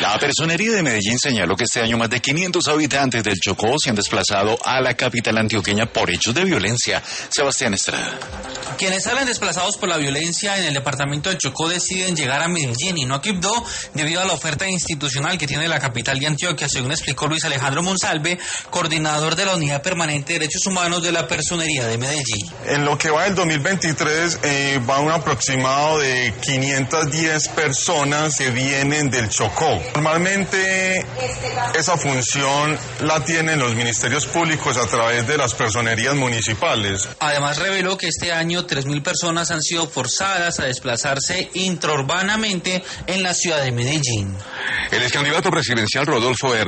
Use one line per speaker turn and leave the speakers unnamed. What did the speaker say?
La Personería de Medellín señaló que este año más de 500 habitantes del Chocó se han desplazado a la capital antioqueña por hechos de violencia. Sebastián Estrada.
Quienes salen desplazados por la violencia en el departamento del Chocó deciden llegar a Medellín y no a Quibdó debido a la oferta institucional que tiene la capital de Antioquia, según explicó Luis Alejandro Monsalve, coordinador de la Unidad Permanente de Derechos Humanos de la Personería de Medellín.
En lo que va del 2023 va un aproximado de 510 personas que vienen del Chocó. Normalmente esa función la tienen los ministerios públicos a través de las personerías municipales.
Además reveló que este año 3.000 personas han sido forzadas a desplazarse intraurbanamente en la ciudad de Medellín.
El excandidato presidencial Rodolfo